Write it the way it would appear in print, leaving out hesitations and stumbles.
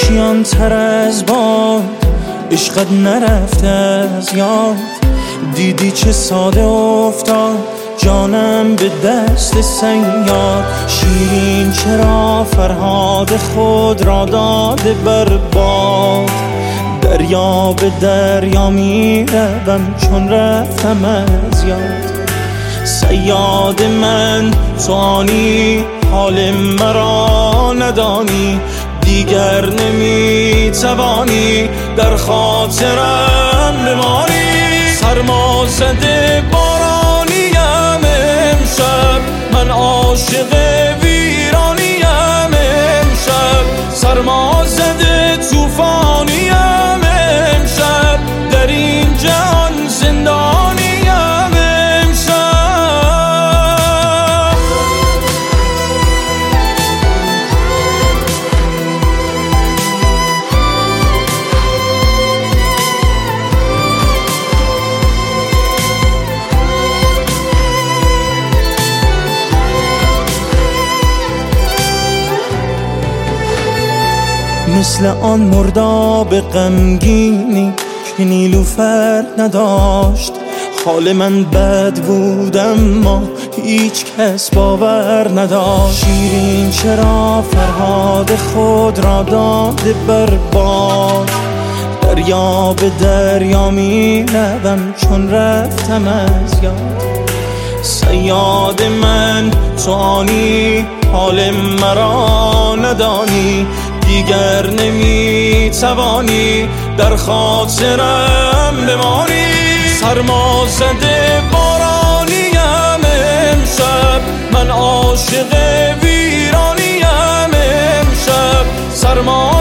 آشیان تر از باد، عشقت نرفته از یاد. دیدی چه ساده افتاد جانم به دست صیاد. شیرین چرا فرهاد خود را داده بر باد. دریا به دریا می روم چون رفتم از یاد. صیاد من تو آنی، حال مرا ندانی. دیگر نمی توانی در خاطرم بمانی. سرما زده بارانیم امشب، من عاشق ویرانیم امشب. سرما زده طوفانیم امشب، در این جهان زندانیم امشب. مثل آن مرداب غمگینی که نیلوفر نداشت. حال من بد بود اما هیچ کس باور نداشت. شیرین چرا فرهاد خود را داده بر باد. دریا به دریا می روم چون رفتم از یاد. صیاد من تو آنی، حال مرا ندانی. دیگر نمی توانی در خاطرم بمانی. سرما زده بارانیم امشب، من عاشق ویرانیم امشب. سرما